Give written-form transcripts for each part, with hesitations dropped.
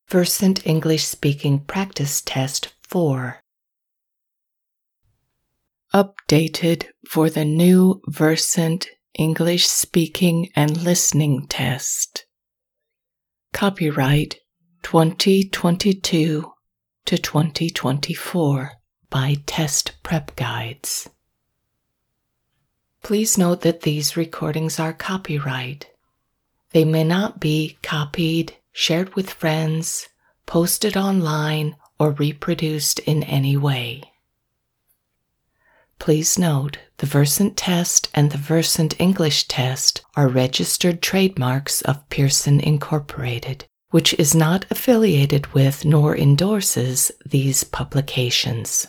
Versant English Speaking Practice Test 4. Updated for the new Versant English Speaking and Listening Test. Copyright 2022 to 2024 by Test Prep Guides. Please note that these recordings are copyright. They may not be copied, shared with friends, posted online, or reproduced in any way. Please note, the Versant Test and the Versant English Test are registered trademarks of Pearson Incorporated, which is not affiliated with nor endorses these publications.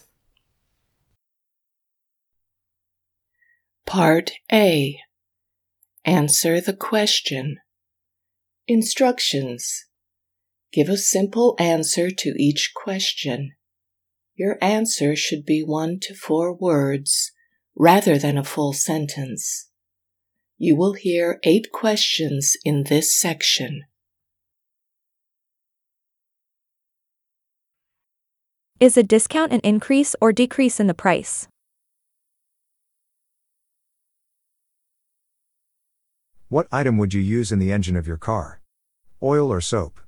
Part A. Answer the question. Instructions. Give a simple answer to each question. Your answer should be 1 to 4 words rather than a full sentence. You will hear 8 questions in this section. Is a discount an increase or decrease in the price? What item would you use in the engine of your car? Oil or soap?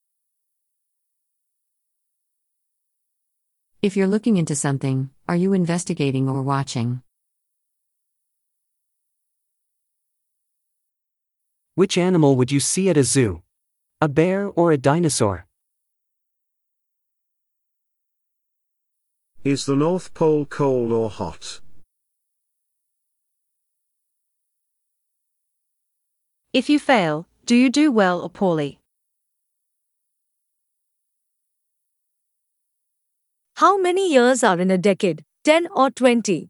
If you're looking into something, are you investigating or watching? Which animal would you see at a zoo? A bear or a dinosaur? Is the North Pole cold or hot? If you fail, do you do well or poorly? How many years are in a decade, 10 or 20?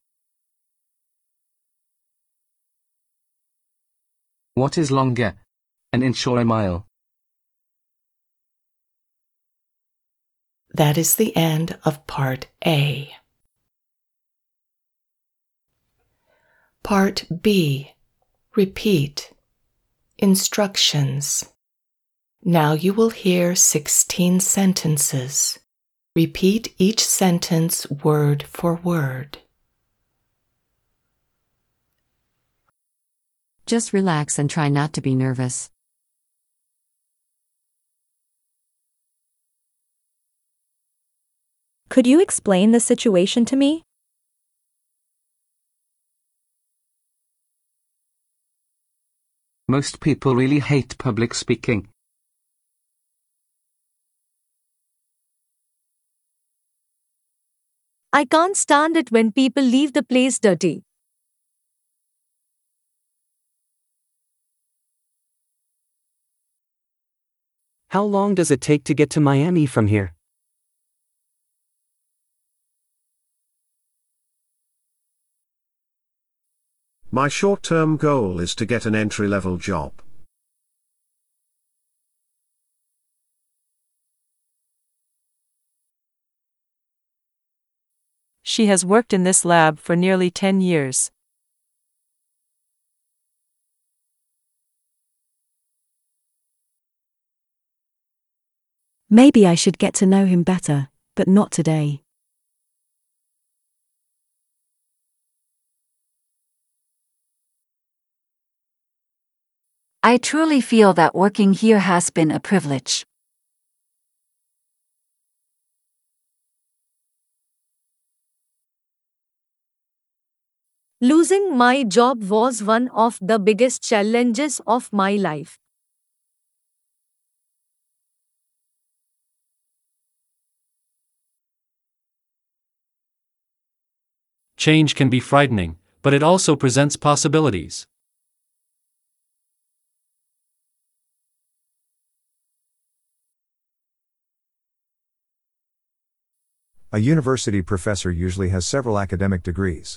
What is longer, an inch or a mile? That is the end of Part A. Part B. Repeat. Instructions. Now you will hear 16 sentences. Repeat each sentence word for word. Just relax and try not to be nervous. Could you explain the situation to me? Most people really hate public speaking. I can't stand it when people leave the place dirty. How long does it take to get to Miami from here? My short-term goal is to get an entry-level job. She has worked in this lab for nearly 10 years. Maybe I should get to know him better, but not today. I truly feel that working here has been a privilege. Losing my job was one of the biggest challenges of my life. Change can be frightening, but it also presents possibilities. A university professor usually has several academic degrees.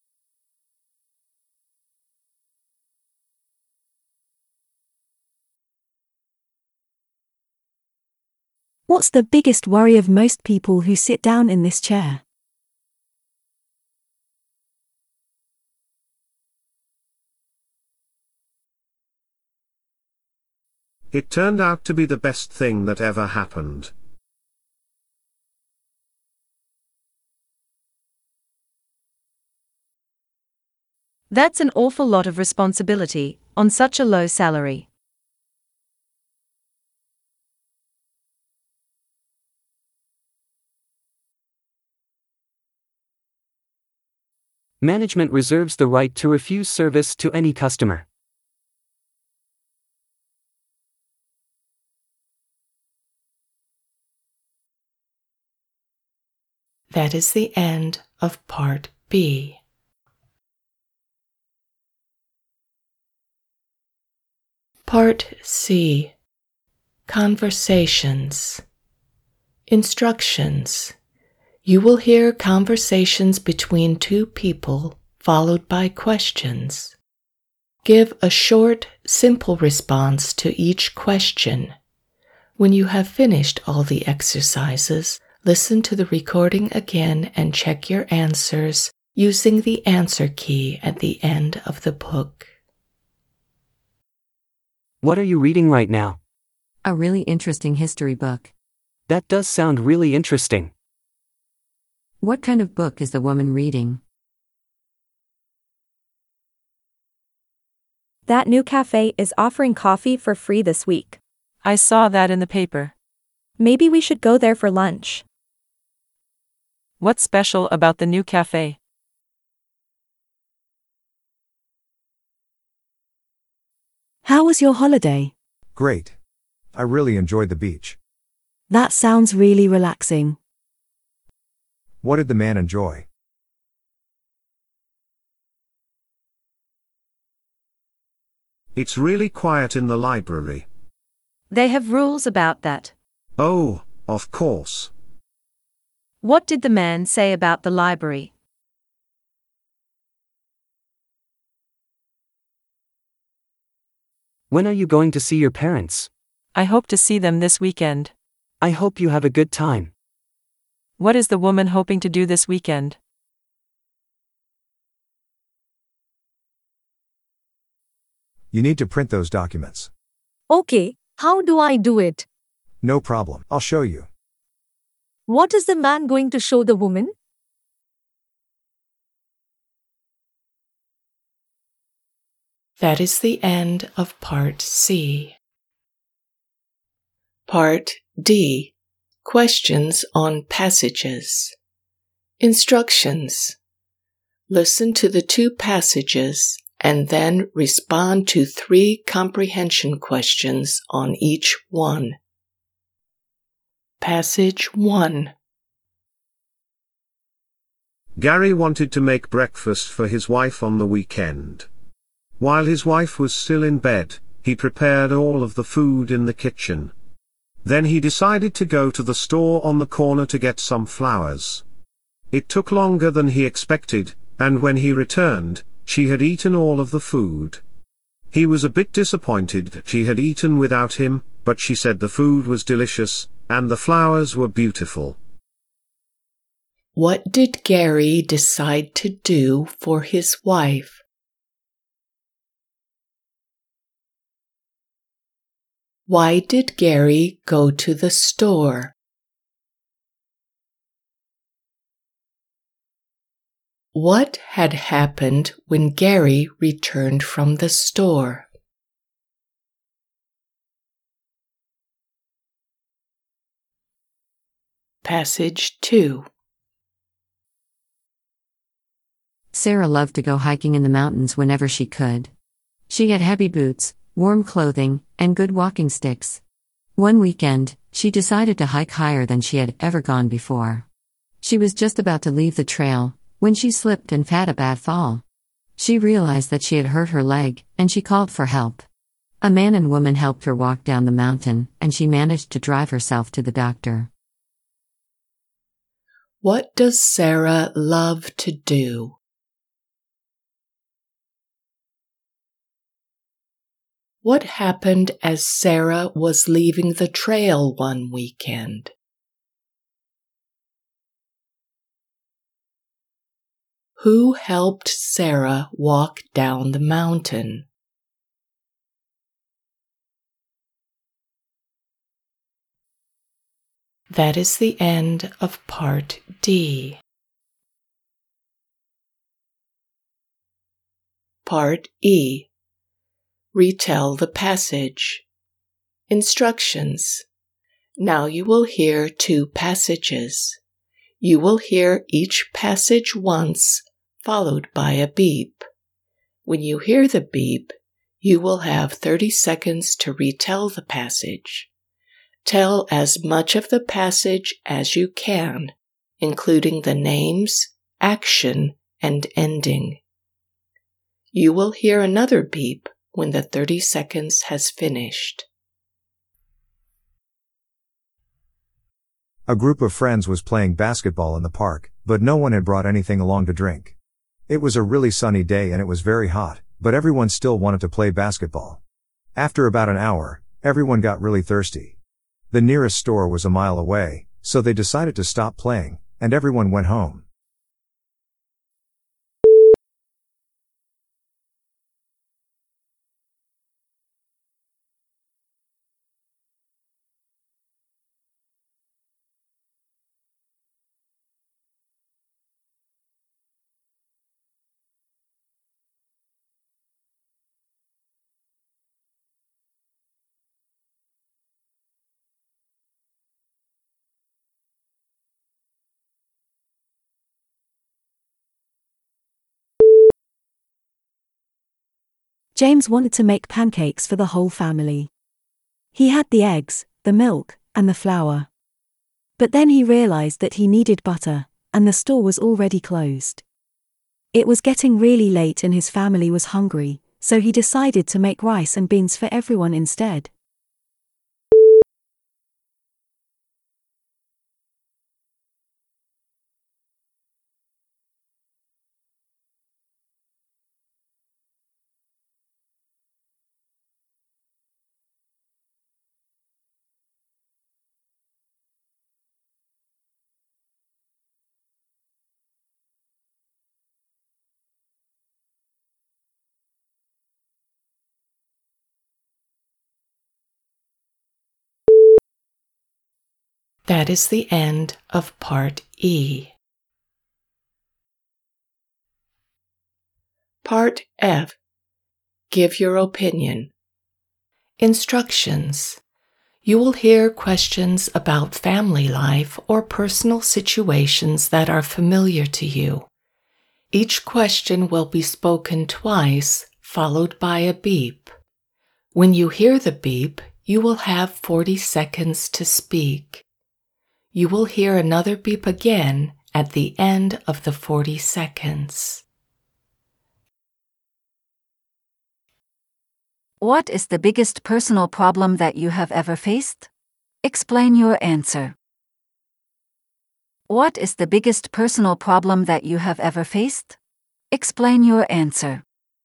What's the biggest worry of most people who sit down in this chair? It turned out to be the best thing that ever happened. That's an awful lot of responsibility, on such a low salary. Management reserves the right to refuse service to any customer. That is the end of Part B. Part C. Conversations. Instructions. You will hear conversations between two people, followed by questions. Give a short, simple response to each question. When you have finished all the exercises, listen to the recording again and check your answers using the answer key at the end of the book. What are you reading right now? A really interesting history book. That does sound really interesting. What kind of book is the woman reading? That new cafe is offering coffee for free this week. I saw that in the paper. Maybe we should go there for lunch. What's special about the new cafe? How was your holiday? Great. I really enjoyed the beach. That sounds really relaxing. What did the man enjoy? It's really quiet in the library. They have rules about that. Oh, of course. What did the man say about the library? When are you going to see your parents? I hope to see them this weekend. I hope you have a good time. What is the woman hoping to do this weekend? You need to print those documents. Okay, how do I do it? No problem. I'll show you. What is the man going to show the woman? That is the end of Part C. Part D. Questions on passages. Instructions. Listen to the two passages and then respond to 3 comprehension questions on each one. Passage 1. Gary wanted to make breakfast for his wife on the weekend. While his wife was still in bed, he prepared all of the food in the kitchen. Then he decided to go to the store on the corner to get some flowers. It took longer than he expected, and when he returned, she had eaten all of the food. He was a bit disappointed that she had eaten without him, but she said the food was delicious, and the flowers were beautiful. What did Gary decide to do for his wife? Why did Gary go to the store? What had happened when Gary returned from the store? Passage 2. Sarah loved to go hiking in the mountains whenever she could. She had heavy boots, warm clothing, and good walking sticks. One weekend, she decided to hike higher than she had ever gone before. She was just about to leave the trail when she slipped and had a bad fall. She realized that she had hurt her leg, and she called for help. A man and woman helped her walk down the mountain, and she managed to drive herself to the doctor. What does Sarah love to do? What happened as Sarah was leaving the trail one weekend? Who helped Sarah walk down the mountain? That is the end of Part D. Part E. Retell the passage. Instructions. Now you will hear 2 passages. You will hear each passage once, followed by a beep. When you hear the beep, you will have 30 seconds to retell the passage. Tell as much of the passage as you can, including the names, action, and ending. You will hear another beep when the 30 seconds has finished. A group of friends was playing basketball in the park, but no one had brought anything along to drink. It was a really sunny day and it was very hot, but everyone still wanted to play basketball. After about an hour, everyone got really thirsty. The nearest store was a mile away, so they decided to stop playing, and everyone went home. James wanted to make pancakes for the whole family. He had the eggs, the milk, and the flour. But then he realized that he needed butter, and the store was already closed. It was getting really late and his family was hungry, so he decided to make rice and beans for everyone instead. That is the end of Part E. Part F. Give your opinion. Instructions. You will hear questions about family life or personal situations that are familiar to you. Each question will be spoken twice, followed by a beep. When you hear the beep, you will have 40 seconds to speak. You will hear another beep again at the end of the 40 seconds. What is the biggest personal problem that you have ever faced? Explain your answer. What is the biggest personal problem that you have ever faced? Explain your answer.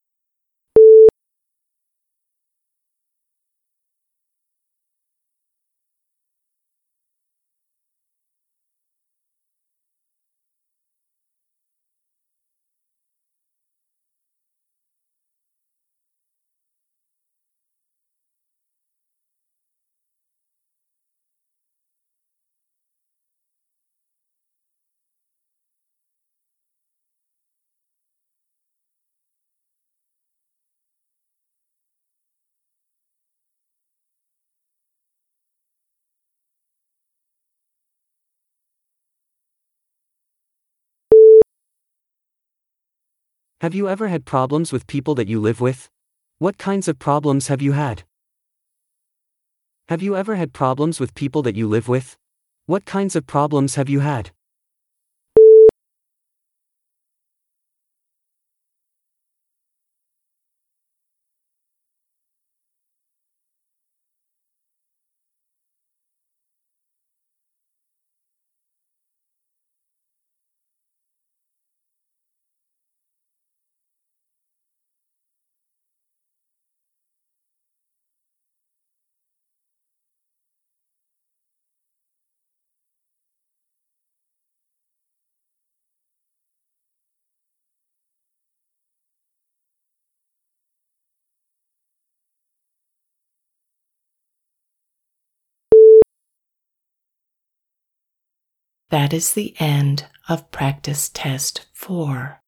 Have you ever had problems with people that you live with? What kinds of problems have you had? Have you ever had problems with people that you live with? What kinds of problems have you had? That is the end of practice test 4.